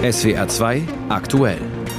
SWR 2 aktuell.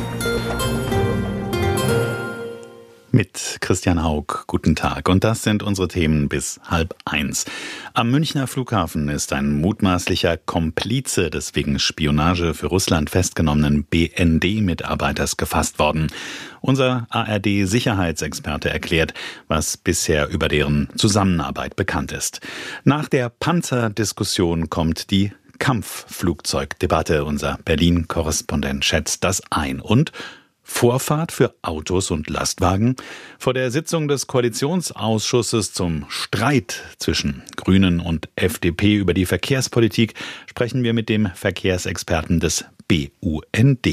Mit Christian Haug, guten Tag. Und das sind unsere Themen bis 12:30. Am Münchner Flughafen ist ein mutmaßlicher Komplize des wegen Spionage für Russland festgenommenen BND-Mitarbeiters gefasst worden. Unser ARD-Sicherheitsexperte erklärt, was bisher über deren Zusammenarbeit bekannt ist. Nach der Panzerdiskussion kommt die Kampfflugzeugdebatte. Unser Berlin-Korrespondent schätzt das ein. Und Vorfahrt für Autos und Lastwagen? Vor der Sitzung des Koalitionsausschusses zum Streit zwischen Grünen und FDP über die Verkehrspolitik sprechen wir mit dem Verkehrsexperten des BUND.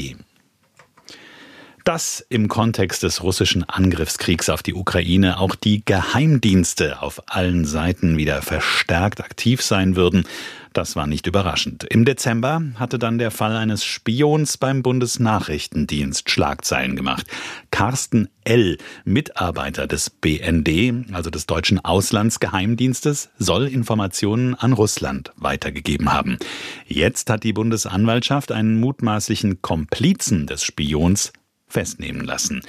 Dass im Kontext des russischen Angriffskriegs auf die Ukraine auch die Geheimdienste auf allen Seiten wieder verstärkt aktiv sein würden, das war nicht überraschend. Im Dezember hatte dann der Fall eines Spions beim Bundesnachrichtendienst Schlagzeilen gemacht. Carsten L., Mitarbeiter des BND, also des deutschen Auslandsgeheimdienstes, soll Informationen an Russland weitergegeben haben. Jetzt hat die Bundesanwaltschaft einen mutmaßlichen Komplizen des Spions festnehmen lassen.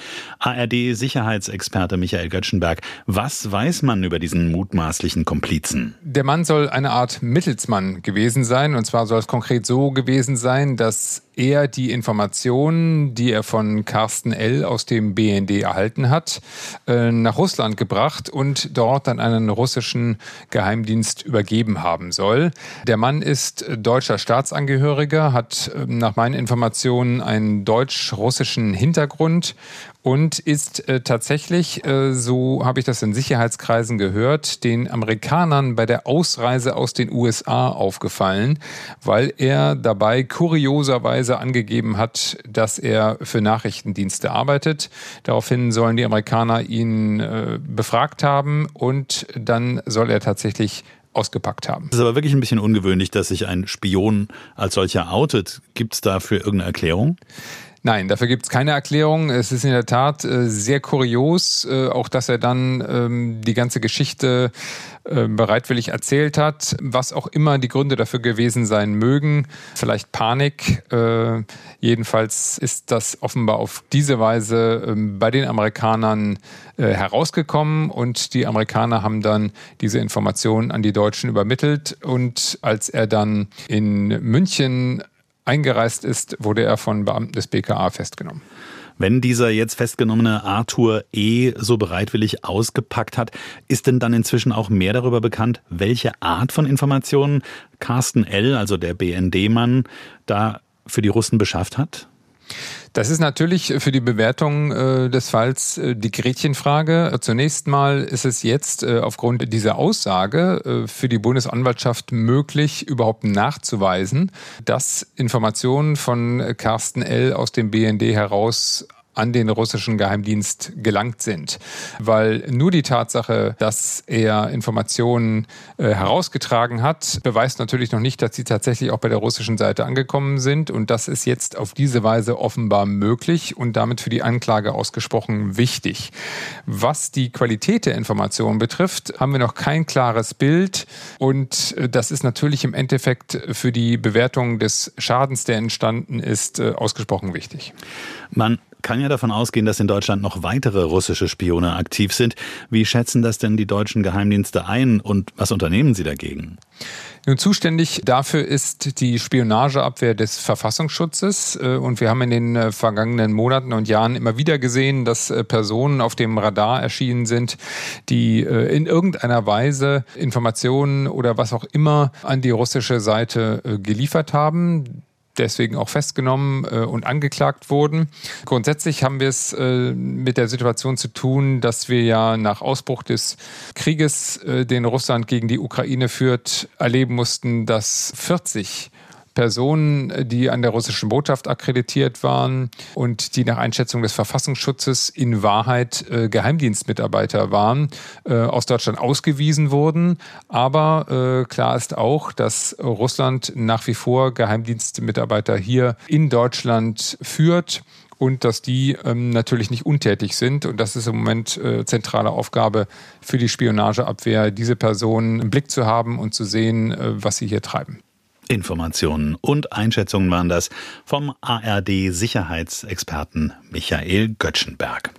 ARD-Sicherheitsexperte Michael Göttschenberg, was weiß man über diesen mutmaßlichen Komplizen? Der Mann soll eine Art Mittelsmann gewesen sein. Und zwar soll es konkret so gewesen sein, dass er die Informationen, die er von Carsten L. aus dem BND erhalten hat, nach Russland gebracht und dort an einen russischen Geheimdienst übergeben haben soll. Der Mann ist deutscher Staatsangehöriger, hat nach meinen Informationen einen deutsch-russischen Hintergrund und ist tatsächlich, so habe ich das in Sicherheitskreisen gehört, den Amerikanern bei der Ausreise aus den USA aufgefallen, weil er dabei kurioserweise angegeben hat, dass er für Nachrichtendienste arbeitet. Daraufhin sollen die Amerikaner ihn befragt haben und dann soll er tatsächlich ausgepackt haben. Es ist aber wirklich ein bisschen ungewöhnlich, dass sich ein Spion als solcher outet. Gibt es dafür irgendeine Erklärung? Nein, dafür gibt es keine Erklärung. Es ist in der Tat sehr kurios, auch dass er dann die ganze Geschichte bereitwillig erzählt hat, was auch immer die Gründe dafür gewesen sein mögen. Vielleicht Panik. Jedenfalls ist das offenbar auf diese Weise bei den Amerikanern herausgekommen und die Amerikaner haben dann diese Informationen an die Deutschen übermittelt und als er dann in München eingereist ist, wurde er von Beamten des BKA festgenommen. Wenn dieser jetzt festgenommene Arthur E. so bereitwillig ausgepackt hat, ist denn dann inzwischen auch mehr darüber bekannt, welche Art von Informationen Carsten L., also der BND-Mann, da für die Russen beschafft hat? Das ist natürlich für die Bewertung des Falls die Gretchenfrage. Zunächst mal ist es jetzt aufgrund dieser Aussage für die Bundesanwaltschaft möglich, überhaupt nachzuweisen, dass Informationen von Carsten L. aus dem BND heraus an den russischen Geheimdienst gelangt sind. Weil nur die Tatsache, dass er Informationen herausgetragen hat, beweist natürlich noch nicht, dass sie tatsächlich auch bei der russischen Seite angekommen sind. Und das ist jetzt auf diese Weise offenbar möglich und damit für die Anklage ausgesprochen wichtig. Was die Qualität der Informationen betrifft, haben wir noch kein klares Bild. Und das ist natürlich im Endeffekt für die Bewertung des Schadens, der entstanden ist, ausgesprochen wichtig. Man kann ja davon ausgehen, dass in Deutschland noch weitere russische Spione aktiv sind. Wie schätzen das denn die deutschen Geheimdienste ein und was unternehmen sie dagegen? Nun, zuständig dafür ist die Spionageabwehr des Verfassungsschutzes. Und wir haben in den vergangenen Monaten und Jahren immer wieder gesehen, dass Personen auf dem Radar erschienen sind, die in irgendeiner Weise Informationen oder was auch immer an die russische Seite geliefert haben, deswegen auch festgenommen und angeklagt wurden. Grundsätzlich haben wir es mit der Situation zu tun, dass wir ja nach Ausbruch des Krieges, den Russland gegen die Ukraine führt, erleben mussten, dass 40 Personen, die an der russischen Botschaft akkreditiert waren und die nach Einschätzung des Verfassungsschutzes in Wahrheit Geheimdienstmitarbeiter waren, aus Deutschland ausgewiesen wurden. Aber klar ist auch, dass Russland nach wie vor Geheimdienstmitarbeiter hier in Deutschland führt. Und dass die natürlich nicht untätig sind. Und das ist im Moment zentrale Aufgabe für die Spionageabwehr, diese Personen im Blick zu haben und zu sehen, was sie hier treiben. Informationen und Einschätzungen waren das vom ARD-Sicherheitsexperten Michael Göttschenberg.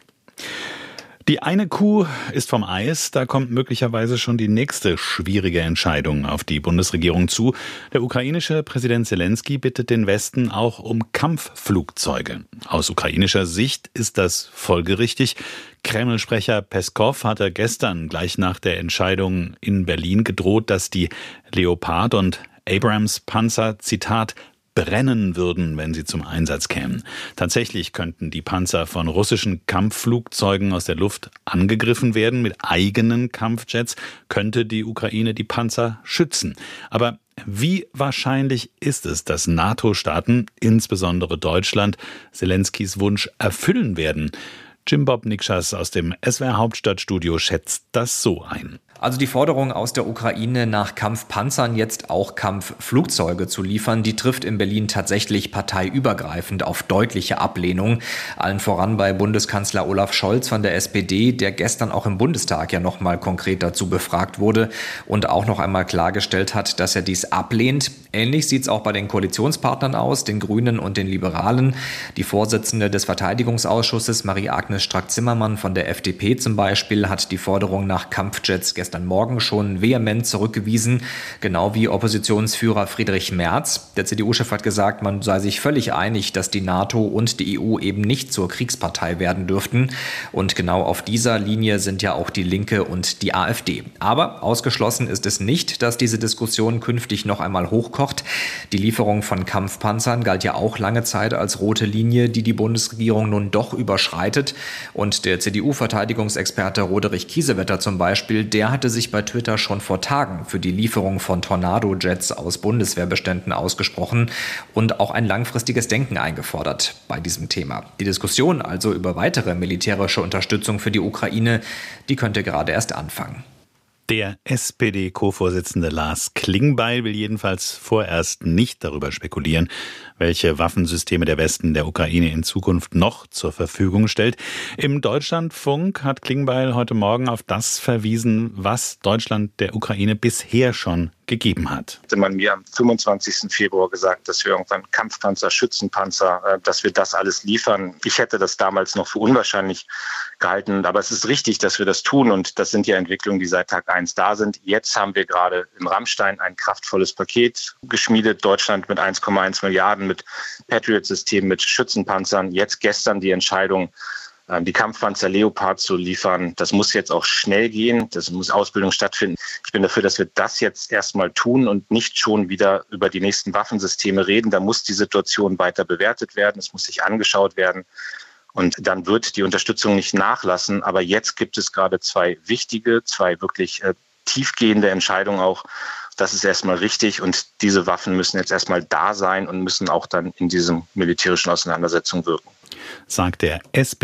Die eine Kuh ist vom Eis, da kommt möglicherweise schon die nächste schwierige Entscheidung auf die Bundesregierung zu. Der ukrainische Präsident Selenskyj bittet den Westen auch um Kampfflugzeuge. Aus ukrainischer Sicht ist das folgerichtig. Kreml-Sprecher Peskow hatte gestern gleich nach der Entscheidung in Berlin gedroht, dass die Leopard- und Abrams-Panzer, Zitat, brennen würden, wenn sie zum Einsatz kämen. Tatsächlich könnten die Panzer von russischen Kampfflugzeugen aus der Luft angegriffen werden. Mit eigenen Kampfjets könnte die Ukraine die Panzer schützen. Aber wie wahrscheinlich ist es, dass NATO-Staaten, insbesondere Deutschland, Selenskys Wunsch erfüllen werden? Jim Bob Nikschas aus dem SWR Hauptstadtstudio schätzt das so ein. Also die Forderung aus der Ukraine nach Kampfpanzern jetzt auch Kampfflugzeuge zu liefern, die trifft in Berlin tatsächlich parteiübergreifend auf deutliche Ablehnung. Allen voran bei Bundeskanzler Olaf Scholz von der SPD, der gestern auch im Bundestag ja noch mal konkret dazu befragt wurde und auch noch einmal klargestellt hat, dass er dies ablehnt. Ähnlich sieht es auch bei den Koalitionspartnern aus, den Grünen und den Liberalen. Die Vorsitzende des Verteidigungsausschusses, Marie-Agnes Strack-Zimmermann von der FDP zum Beispiel, hat die Forderung nach Kampfjets gestern Morgen schon vehement zurückgewiesen, genau wie Oppositionsführer Friedrich Merz. Der CDU-Chef hat gesagt, man sei sich völlig einig, dass die NATO und die EU eben nicht zur Kriegspartei werden dürften. Und genau auf dieser Linie sind ja auch die Linke und die AfD. Aber ausgeschlossen ist es nicht, dass diese Diskussion künftig noch einmal hochkocht. Die Lieferung von Kampfpanzern galt ja auch lange Zeit als rote Linie, die die Bundesregierung nun doch überschreitet. Und der CDU-Verteidigungsexperte Roderich Kiesewetter zum Beispiel, der hatte sich bei Twitter schon vor Tagen für die Lieferung von Tornado-Jets aus Bundeswehrbeständen ausgesprochen und auch ein langfristiges Denken eingefordert bei diesem Thema. Die Diskussion also über weitere militärische Unterstützung für die Ukraine, die könnte gerade erst anfangen. Der SPD-Co-Vorsitzende Lars Klingbeil will jedenfalls vorerst nicht darüber spekulieren, welche Waffensysteme der Westen der Ukraine in Zukunft noch zur Verfügung stellt. Im Deutschlandfunk hat Klingbeil heute Morgen auf das verwiesen, was Deutschland der Ukraine bisher schon gegeben hat. Hätte man mir am 25. Februar gesagt, dass wir irgendwann Kampfpanzer, Schützenpanzer, dass wir das alles liefern. Ich hätte das damals noch für unwahrscheinlich gehalten. Aber es ist richtig, dass wir das tun. Und das sind ja Entwicklungen, die seit Tag 1 da sind. Jetzt haben wir gerade in Rammstein ein kraftvolles Paket geschmiedet. Deutschland mit 1,1 Milliarden, mit Patriot-Systemen, mit Schützenpanzern. Jetzt gestern die Entscheidung, die Kampfpanzer Leopard zu liefern. Das muss jetzt auch schnell gehen. Das muss Ausbildung stattfinden. Ich bin dafür, dass wir das jetzt erstmal tun und nicht schon wieder über die nächsten Waffensysteme reden. Da muss die Situation weiter bewertet werden. Es muss sich angeschaut werden. Und dann wird die Unterstützung nicht nachlassen. Aber jetzt gibt es gerade zwei wirklich tiefgehende Entscheidungen auch. Das ist erstmal richtig. Und diese Waffen müssen jetzt erstmal da sein und müssen auch dann in diesen militärischen Auseinandersetzungen wirken, sagt der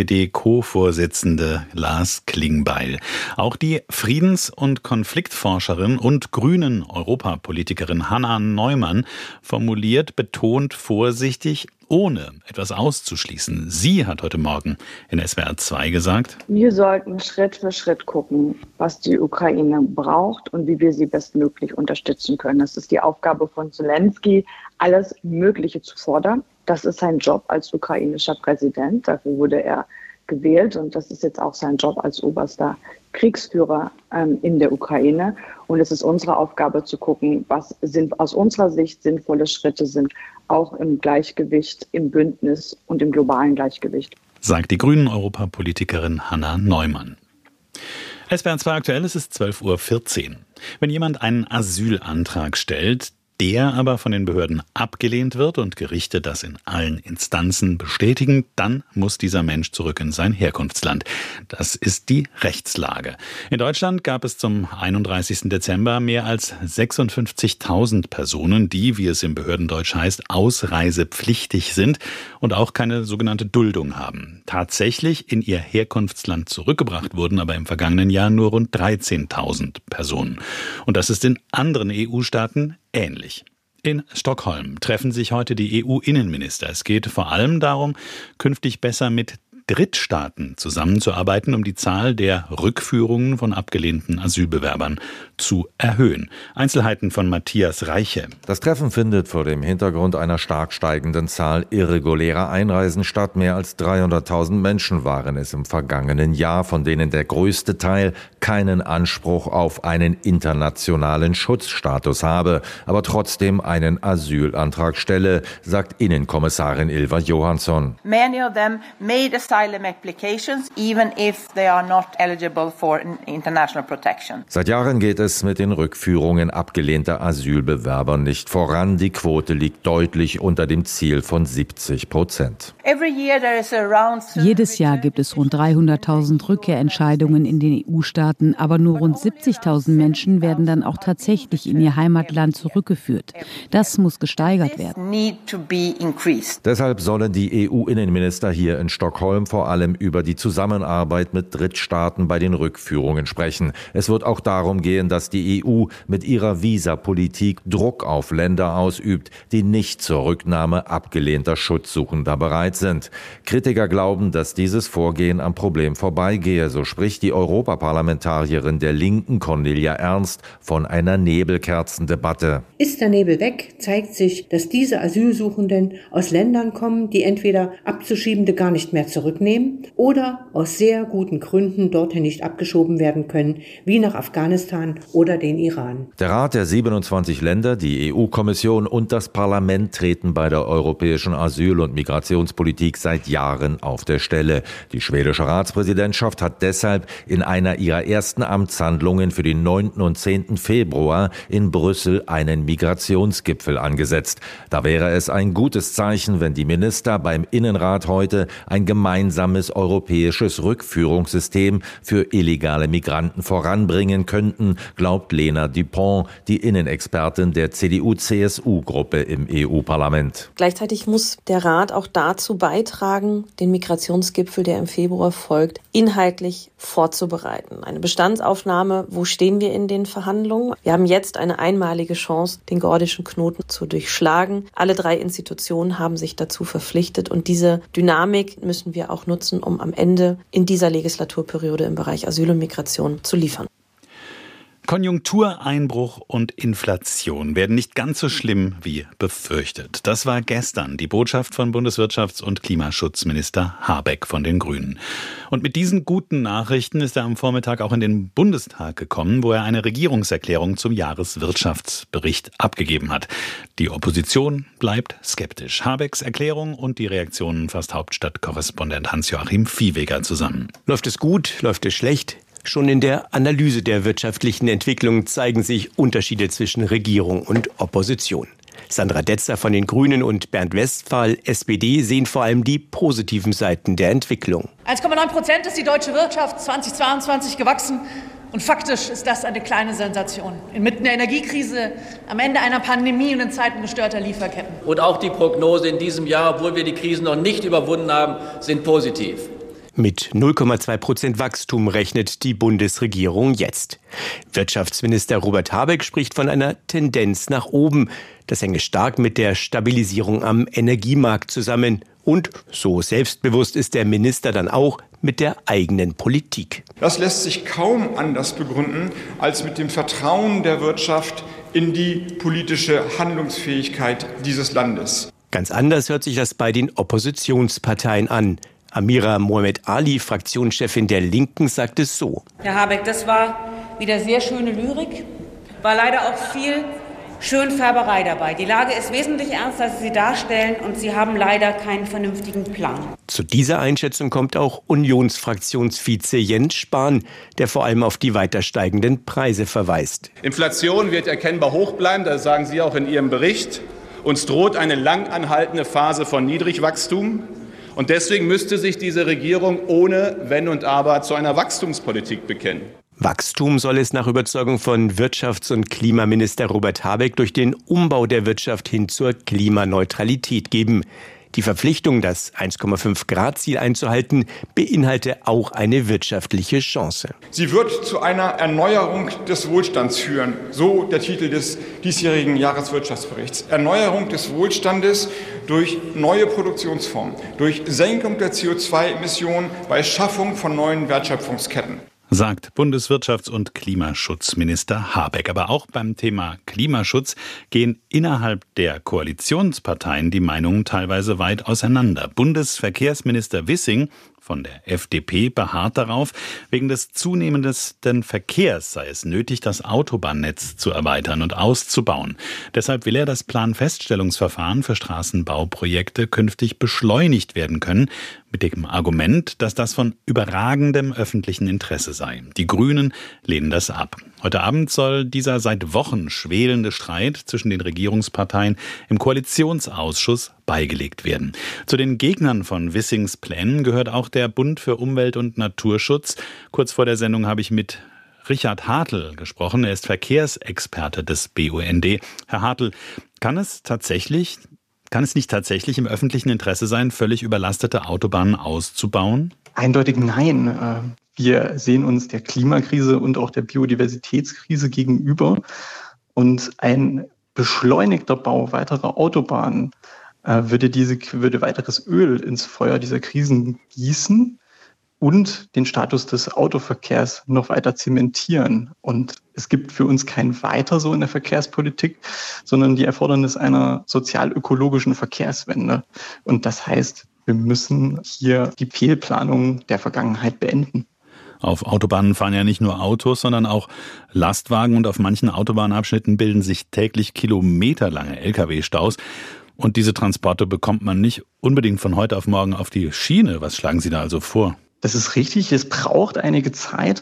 SPD-Co-Vorsitzende Lars Klingbeil. Auch die Friedens- und Konfliktforscherin und grünen Europapolitikerin Hanna Neumann formuliert betont vorsichtig, ohne etwas auszuschließen. Sie hat heute Morgen in SWR 2 gesagt: Wir sollten Schritt für Schritt gucken, was die Ukraine braucht und wie wir sie bestmöglich unterstützen können. Das ist die Aufgabe von Selenskyj, alles Mögliche zu fordern. Das ist sein Job als ukrainischer Präsident. Dafür wurde er gewählt und das ist jetzt auch sein Job als oberster Kriegsführer in der Ukraine. Und es ist unsere Aufgabe zu gucken, was aus unserer Sicht sinnvolle Schritte sind, auch im Gleichgewicht, im Bündnis und im globalen Gleichgewicht, sagt die grünen Europapolitikerin Hanna Neumann. SWR 2 aktuell, es ist 12:14 Uhr. Wenn jemand einen Asylantrag stellt, der aber von den Behörden abgelehnt wird und Gerichte das in allen Instanzen bestätigen, dann muss dieser Mensch zurück in sein Herkunftsland. Das ist die Rechtslage. In Deutschland gab es zum 31. Dezember mehr als 56.000 Personen, die, wie es im Behördendeutsch heißt, ausreisepflichtig sind und auch keine sogenannte Duldung haben. Tatsächlich in ihr Herkunftsland zurückgebracht wurden aber im vergangenen Jahr nur rund 13.000 Personen. Und das ist in anderen EU-Staaten ähnlich. In Stockholm treffen sich heute die EU-Innenminister. Es geht vor allem darum, künftig besser mit Drittstaaten zusammenzuarbeiten, um die Zahl der Rückführungen von abgelehnten Asylbewerbern zu erhöhen. Einzelheiten von Matthias Reiche. Das Treffen findet vor dem Hintergrund einer stark steigenden Zahl irregulärer Einreisen statt. Mehr als 300.000 Menschen waren es im vergangenen Jahr, von denen der größte Teil keinen Anspruch auf einen internationalen Schutzstatus habe, aber trotzdem einen Asylantrag stelle, sagt Innenkommissarin Ylva Johansson. Many of them made asylum applications, even if they are not eligible for international protection. Seit Jahren geht es mit den Rückführungen abgelehnter Asylbewerber nicht voran. Die Quote liegt deutlich unter dem Ziel von 70%. Jedes Jahr gibt es rund 300.000 Rückkehrentscheidungen in den EU-Staaten, aber nur rund 70.000 Menschen werden dann auch tatsächlich in ihr Heimatland zurückgeführt. Das muss gesteigert werden. Deshalb sollen die EU-Innenminister hier in Stockholm vor allem über die Zusammenarbeit mit Drittstaaten bei den Rückführungen sprechen. Es wird auch darum gehen, dass die EU mit ihrer Visapolitik Druck auf Länder ausübt, die nicht zur Rücknahme abgelehnter Schutzsuchender bereit sind. Kritiker glauben, dass dieses Vorgehen am Problem vorbeigehe. So spricht die Europaparlamentarierin der Linken Cornelia Ernst von einer Nebelkerzendebatte. Ist der Nebel weg, zeigt sich, dass diese Asylsuchenden aus Ländern kommen, die entweder Abzuschiebende gar nicht mehr zurücknehmen oder aus sehr guten Gründen dorthin nicht abgeschoben werden können, wie nach Afghanistan oder den Iran. Der Rat der 27 Länder, die EU-Kommission und das Parlament treten bei der europäischen Asyl- und Migrationspolitik seit Jahren auf der Stelle. Die schwedische Ratspräsidentschaft hat deshalb in einer ihrer ersten Amtshandlungen für den 9. und 10. Februar in Brüssel einen Migrationsgipfel angesetzt. Da wäre es ein gutes Zeichen, wenn die Minister beim Innenrat heute ein gemeinsames europäisches Rückführungssystem für illegale Migranten voranbringen könnten, glaubt Lena Dupont, die Innenexpertin der CDU-CSU-Gruppe im EU-Parlament. Gleichzeitig muss der Rat auch dazu beitragen, den Migrationsgipfel, der im Februar folgt, inhaltlich vorzubereiten. Eine Bestandsaufnahme, wo stehen wir in den Verhandlungen? Wir haben jetzt eine einmalige Chance, den gordischen Knoten zu durchschlagen. Alle 3 Institutionen haben sich dazu verpflichtet und diese Dynamik müssen wir auch nutzen, um am Ende in dieser Legislaturperiode im Bereich Asyl und Migration zu liefern. Konjunktureinbruch und Inflation werden nicht ganz so schlimm wie befürchtet. Das war gestern die Botschaft von Bundeswirtschafts- und Klimaschutzminister Habeck von den Grünen. Und mit diesen guten Nachrichten ist er am Vormittag auch in den Bundestag gekommen, wo er eine Regierungserklärung zum Jahreswirtschaftsbericht abgegeben hat. Die Opposition bleibt skeptisch. Habecks Erklärung und die Reaktionen fasst Hauptstadtkorrespondent Hans-Joachim Viehweger zusammen. Läuft es gut? Läuft es schlecht? Schon in der Analyse der wirtschaftlichen Entwicklung zeigen sich Unterschiede zwischen Regierung und Opposition. Sandra Detzer von den Grünen und Bernd Westphal, SPD, sehen vor allem die positiven Seiten der Entwicklung. 1,9% ist die deutsche Wirtschaft 2022 gewachsen. Und faktisch ist das eine kleine Sensation. Inmitten der Energiekrise, am Ende einer Pandemie und in Zeiten gestörter Lieferketten. Und auch die Prognose in diesem Jahr, obwohl wir die Krisen noch nicht überwunden haben, sind positiv. Mit 0,2% Wachstum rechnet die Bundesregierung jetzt. Wirtschaftsminister Robert Habeck spricht von einer Tendenz nach oben. Das hänge stark mit der Stabilisierung am Energiemarkt zusammen. Und, so selbstbewusst ist der Minister dann auch, mit der eigenen Politik. Das lässt sich kaum anders begründen als mit dem Vertrauen der Wirtschaft in die politische Handlungsfähigkeit dieses Landes. Ganz anders hört sich das bei den Oppositionsparteien an. Amira Mohamed Ali, Fraktionschefin der Linken, sagt es so. Herr Habeck, das war wieder sehr schöne Lyrik, war leider auch viel Schönfärberei dabei. Die Lage ist wesentlich ernster, als Sie sie darstellen, und Sie haben leider keinen vernünftigen Plan. Zu dieser Einschätzung kommt auch Unionsfraktionsvize Jens Spahn, der vor allem auf die weiter steigenden Preise verweist. Inflation wird erkennbar hoch bleiben, das sagen Sie auch in Ihrem Bericht. Uns droht eine lang anhaltende Phase von Niedrigwachstum. Und deswegen müsste sich diese Regierung ohne Wenn und Aber zu einer Wachstumspolitik bekennen. Wachstum soll es nach Überzeugung von Wirtschafts- und Klimaminister Robert Habeck durch den Umbau der Wirtschaft hin zur Klimaneutralität geben. Die Verpflichtung, das 1,5-Grad-Ziel einzuhalten, beinhalte auch eine wirtschaftliche Chance. Sie wird zu einer Erneuerung des Wohlstands führen, so der Titel des diesjährigen Jahreswirtschaftsberichts. Erneuerung des Wohlstandes durch neue Produktionsformen, durch Senkung der CO2-Emissionen bei Schaffung von neuen Wertschöpfungsketten. Sagt Bundeswirtschafts- und Klimaschutzminister Habeck. Aber auch beim Thema Klimaschutz gehen innerhalb der Koalitionsparteien die Meinungen teilweise weit auseinander. Bundesverkehrsminister Wissing von der FDP beharrt darauf, wegen des zunehmenden Verkehrs sei es nötig, das Autobahnnetz zu erweitern und auszubauen. Deshalb will er, dass Planfeststellungsverfahren für Straßenbauprojekte künftig beschleunigt werden können, mit dem Argument, dass das von überragendem öffentlichen Interesse sei. Die Grünen lehnen das ab. Heute Abend soll dieser seit Wochen schwelende Streit zwischen den Regierungsparteien im Koalitionsausschuss beigelegt werden. Zu den Gegnern von Wissings Plänen gehört auch der Bund für Umwelt und Naturschutz. Kurz vor der Sendung habe ich mit Richard Hartl gesprochen. Er ist Verkehrsexperte des BUND. Herr Hartl, kann es nicht tatsächlich im öffentlichen Interesse sein, völlig überlastete Autobahnen auszubauen? Eindeutig nein. Wir sehen uns der Klimakrise und auch der Biodiversitätskrise gegenüber. Und ein beschleunigter Bau weiterer Autobahnen würde weiteres Öl ins Feuer dieser Krisen gießen und den Status des Autoverkehrs noch weiter zementieren. Und es gibt für uns kein Weiter so in der Verkehrspolitik, sondern die Erfordernis einer sozial-ökologischen Verkehrswende. Und das heißt, wir müssen hier die Fehlplanung der Vergangenheit beenden. Auf Autobahnen fahren ja nicht nur Autos, sondern auch Lastwagen und auf manchen Autobahnabschnitten bilden sich täglich kilometerlange Lkw-Staus. Und diese Transporte bekommt man nicht unbedingt von heute auf morgen auf die Schiene. Was schlagen Sie da also vor? Das ist richtig. Es braucht einige Zeit,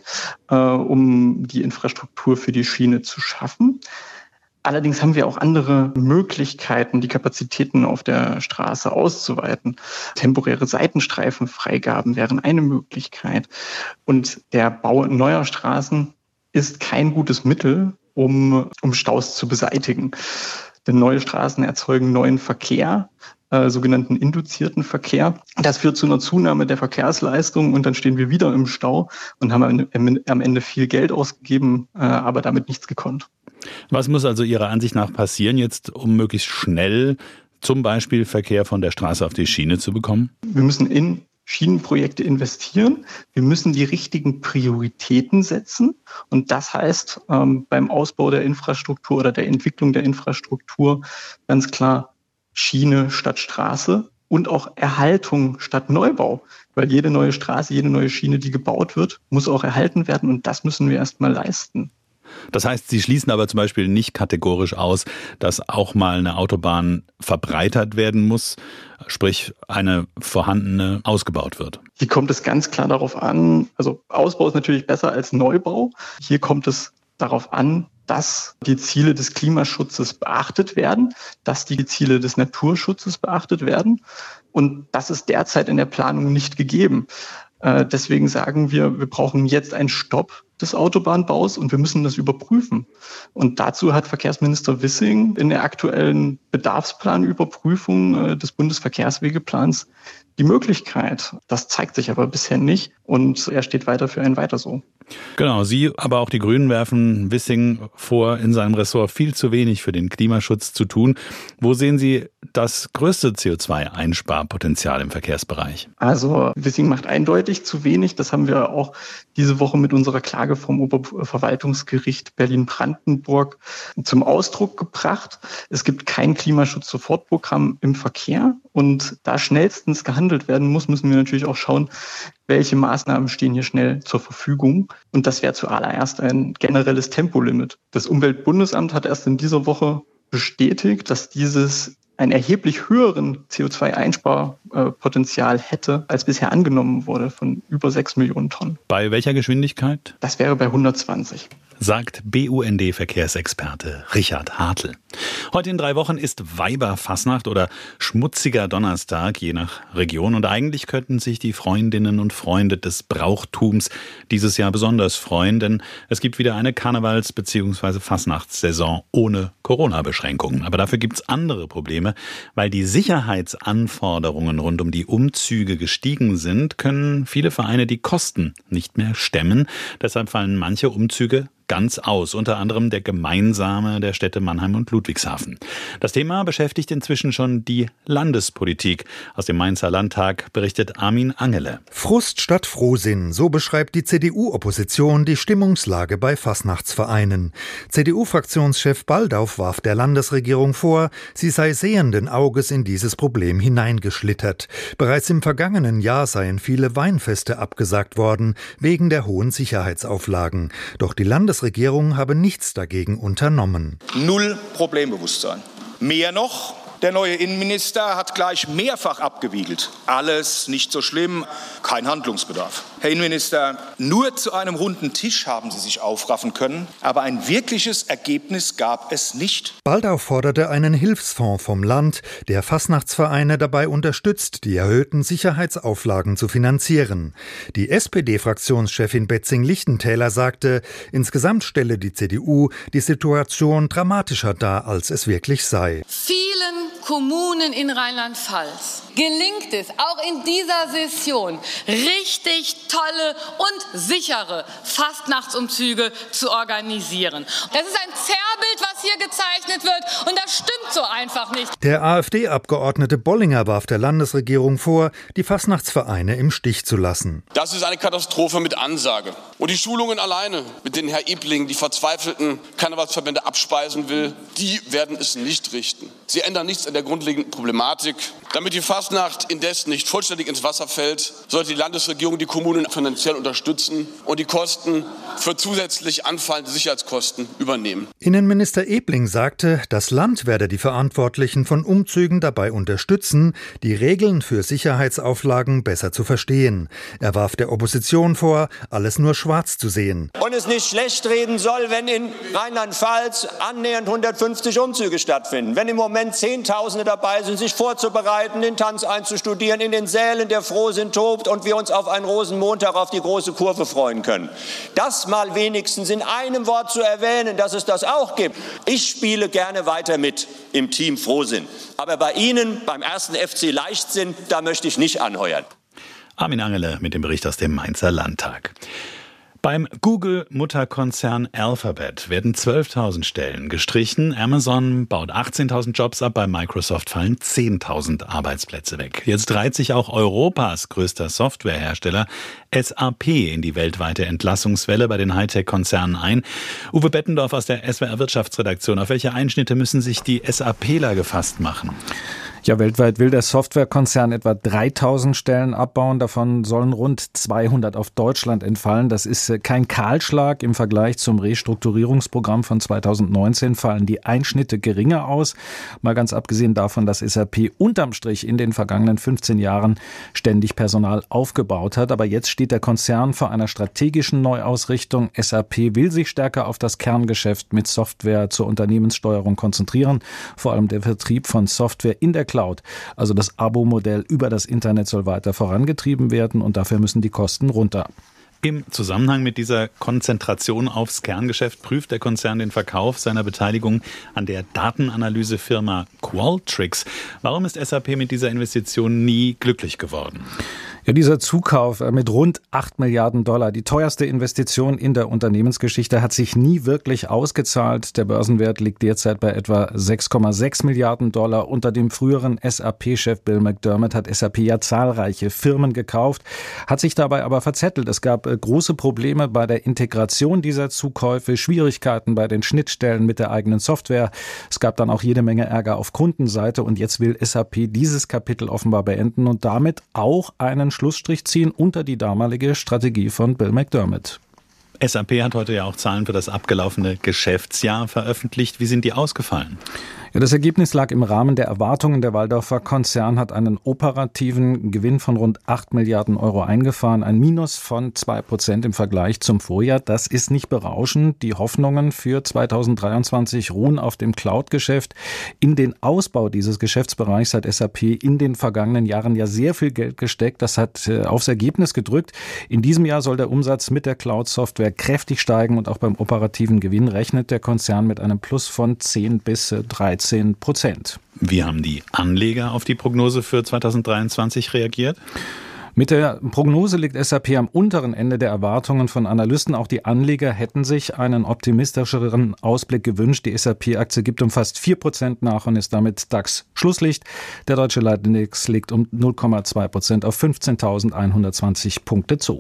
um die Infrastruktur für die Schiene zu schaffen. Allerdings haben wir auch andere Möglichkeiten, die Kapazitäten auf der Straße auszuweiten. Temporäre Seitenstreifenfreigaben wären eine Möglichkeit. Und der Bau neuer Straßen ist kein gutes Mittel, um Staus zu beseitigen. Denn neue Straßen erzeugen neuen Verkehr, sogenannten induzierten Verkehr. Das führt zu einer Zunahme der Verkehrsleistung und dann stehen wir wieder im Stau und haben am Ende viel Geld ausgegeben, aber damit nichts gekonnt. Was muss also Ihrer Ansicht nach passieren jetzt, um möglichst schnell zum Beispiel Verkehr von der Straße auf die Schiene zu bekommen? Wir müssen in Schienenprojekte investieren. Wir müssen die richtigen Prioritäten setzen. Und das heißt, beim Ausbau der Infrastruktur oder der Entwicklung der Infrastruktur ganz klar Schiene statt Straße und auch Erhaltung statt Neubau. Weil jede neue Straße, jede neue Schiene, die gebaut wird, muss auch erhalten werden. Und das müssen wir erstmal leisten. Das heißt, Sie schließen aber zum Beispiel nicht kategorisch aus, dass auch mal eine Autobahn verbreitert werden muss, sprich eine vorhandene ausgebaut wird. Hier kommt es ganz klar darauf an, also Ausbau ist natürlich besser als Neubau. Hier kommt es darauf an, dass die Ziele des Klimaschutzes beachtet werden, dass die Ziele des Naturschutzes beachtet werden. Und das ist derzeit in der Planung nicht gegeben. Deswegen sagen wir brauchen jetzt einen Stopp des Autobahnbaus und wir müssen das überprüfen. Und dazu hat Verkehrsminister Wissing in der aktuellen Bedarfsplanüberprüfung des Bundesverkehrswegeplans die Möglichkeit. Das zeigt sich aber bisher nicht und er steht weiter für ein Weiter so. Genau, Sie, aber auch die Grünen werfen Wissing vor, in seinem Ressort viel zu wenig für den Klimaschutz zu tun. Wo sehen Sie das größte CO2-Einsparpotenzial im Verkehrsbereich? Also Wissing macht eindeutig zu wenig. Das haben wir auch diese Woche mit unserer Klage vom Oberverwaltungsgericht Berlin-Brandenburg zum Ausdruck gebracht. Es gibt kein Klimaschutz-Sofortprogramm im Verkehr und da schnellstens gehandelt werden muss, müssen wir natürlich auch schauen, welche Maßnahmen stehen hier schnell zur Verfügung. Und das wäre zuallererst ein generelles Tempolimit. Das Umweltbundesamt hat erst in dieser Woche bestätigt, dass dieses einen erheblich höheren CO2-Einsparpotenzial hätte, als bisher angenommen wurde, von über 6 Millionen Tonnen. Bei welcher Geschwindigkeit? Das wäre bei 120. Sagt BUND-Verkehrsexperte Richard Hartl. Heute in 3 Wochen ist Weiberfastnacht oder schmutziger Donnerstag, je nach Region. Und eigentlich könnten sich die Freundinnen und Freunde des Brauchtums dieses Jahr besonders freuen, denn es gibt wieder eine Karnevals- bzw. Fastnachtssaison ohne Corona-Beschränkungen. Aber dafür gibt es andere Probleme. Weil die Sicherheitsanforderungen rund um die Umzüge gestiegen sind, können viele Vereine die Kosten nicht mehr stemmen. Deshalb fallen manche Umzüge ganz aus, unter anderem der gemeinsame der Städte Mannheim und Ludwigshafen. Das Thema beschäftigt inzwischen schon die Landespolitik. Aus dem Mainzer Landtag berichtet Armin Angele. Frust statt Frohsinn, so beschreibt die CDU-Opposition die Stimmungslage bei Fastnachtsvereinen. CDU-Fraktionschef Baldauf warf der Landesregierung vor, sie sei sehenden Auges in dieses Problem hineingeschlittert. Bereits im vergangenen Jahr seien viele Weinfeste abgesagt worden, wegen der hohen Sicherheitsauflagen. Doch die Landesregierung habe nichts dagegen unternommen. Null Problembewusstsein. Mehr noch, der neue Innenminister hat gleich mehrfach abgewiegelt. Alles nicht so schlimm, kein Handlungsbedarf. Herr Innenminister, nur zu einem runden Tisch haben Sie sich aufraffen können, aber ein wirkliches Ergebnis gab es nicht. Baldauf forderte einen Hilfsfonds vom Land, der Fastnachtsvereine dabei unterstützt, die erhöhten Sicherheitsauflagen zu finanzieren. Die SPD-Fraktionschefin Betzing-Lichtentäler sagte, insgesamt stelle die CDU die Situation dramatischer dar, als es wirklich sei. Vielen Kommunen in Rheinland-Pfalz gelingt es, auch in dieser Session, richtig tolle und sichere Fastnachtsumzüge zu organisieren. Das ist ein Zerrbild, was hier gezeichnet wird, und das stimmt so einfach nicht. Der AfD-Abgeordnete Bollinger warf der Landesregierung vor, die Fastnachtsvereine im Stich zu lassen. Das ist eine Katastrophe mit Ansage. Und die Schulungen alleine, mit denen Herr Ebling die verzweifelten Karnevalsverbände abspeisen will, die werden es nicht richten. Sie ändern nichts an der grundlegenden Problematik. Damit die Fastnacht indes nicht vollständig ins Wasser fällt, sollte die Landesregierung die Kommunen finanziell unterstützen und die Kosten für zusätzlich anfallende Sicherheitskosten übernehmen. Innenminister Ebling sagte, das Land werde die Verantwortlichen von Umzügen dabei unterstützen, die Regeln für Sicherheitsauflagen besser zu verstehen. Er warf der Opposition vor, alles nur schwarz zu sehen. Und es nicht schlecht reden soll, wenn in Rheinland-Pfalz annähernd 150 Umzüge stattfinden. Wenn im Moment Zehntausende dabei sind, sich vorzubereiten, den Tanz einzustudieren, in den Sälen der Frohsinn tobt und wir uns auf einen Rosenmontag auf die große Kurve freuen können. Das mal wenigstens in einem Wort zu erwähnen, dass es das auch gibt. Ich spiele gerne weiter mit im Team Frohsinn. Aber bei Ihnen, beim 1. FC Leichtsinn, da möchte ich nicht anheuern. Armin Angele mit dem Bericht aus dem Mainzer Landtag. Beim Google-Mutterkonzern Alphabet werden 12.000 Stellen gestrichen. Amazon baut 18.000 Jobs ab, bei Microsoft fallen 10.000 Arbeitsplätze weg. Jetzt reiht sich auch Europas größter Softwarehersteller SAP in die weltweite Entlassungswelle bei den Hightech-Konzernen ein. Uwe Bettendorf aus der SWR Wirtschaftsredaktion. Auf welche Einschnitte müssen sich die SAPler gefasst machen? Ja, weltweit will der Softwarekonzern etwa 3.000 Stellen abbauen. Davon sollen rund 200 auf Deutschland entfallen. Das ist kein Kahlschlag. Im Vergleich zum Restrukturierungsprogramm von 2019 fallen die Einschnitte geringer aus. Mal ganz abgesehen davon, dass SAP unterm Strich in den vergangenen 15 Jahren ständig Personal aufgebaut hat. Aber jetzt steht der Konzern vor einer strategischen Neuausrichtung. SAP will sich stärker auf das Kerngeschäft mit Software zur Unternehmenssteuerung konzentrieren. Vor allem der Vertrieb von Software in der Cloud. Also das Abo-Modell über das Internet soll weiter vorangetrieben werden und dafür müssen die Kosten runter. Im Zusammenhang mit dieser Konzentration aufs Kerngeschäft prüft der Konzern den Verkauf seiner Beteiligung an der Datenanalysefirma Qualtrics. Warum ist SAP mit dieser Investition nie glücklich geworden? Ja, dieser Zukauf mit rund 8 Milliarden $, die teuerste Investition in der Unternehmensgeschichte, hat sich nie wirklich ausgezahlt. Der Börsenwert liegt derzeit bei etwa 6,6 Milliarden $. Unter dem früheren SAP-Chef Bill McDermott hat SAP ja zahlreiche Firmen gekauft, hat sich dabei aber verzettelt. Es gab große Probleme bei der Integration dieser Zukäufe, Schwierigkeiten bei den Schnittstellen mit der eigenen Software. Es gab dann auch jede Menge Ärger auf Kundenseite und jetzt will SAP dieses Kapitel offenbar beenden und damit auch einen Schlussstrich ziehen unter die damalige Strategie von Bill McDermott. SAP hat heute ja auch Zahlen für das abgelaufene Geschäftsjahr veröffentlicht. Wie sind die ausgefallen? Ja, das Ergebnis lag im Rahmen der Erwartungen. Der Walldorfer Konzern hat einen operativen Gewinn von rund 8 Milliarden Euro eingefahren, ein Minus von 2% im Vergleich zum Vorjahr. Das ist nicht berauschend. Die Hoffnungen für 2023 ruhen auf dem Cloud-Geschäft. In den Ausbau dieses Geschäftsbereichs hat SAP in den vergangenen Jahren ja sehr viel Geld gesteckt. Das hat aufs Ergebnis gedrückt. In diesem Jahr soll der Umsatz mit der Cloud-Software kräftig steigen und auch beim operativen Gewinn rechnet der Konzern mit einem Plus von 10 bis 13%. Wie haben die Anleger auf die Prognose für 2023 reagiert? Mit der Prognose liegt SAP am unteren Ende der Erwartungen von Analysten. Auch die Anleger hätten sich einen optimistischeren Ausblick gewünscht. Die SAP-Aktie gibt um fast 4% nach und ist damit DAX-Schlusslicht. Der deutsche Leitindex legt um 0,2% auf 15.120 Punkte zu.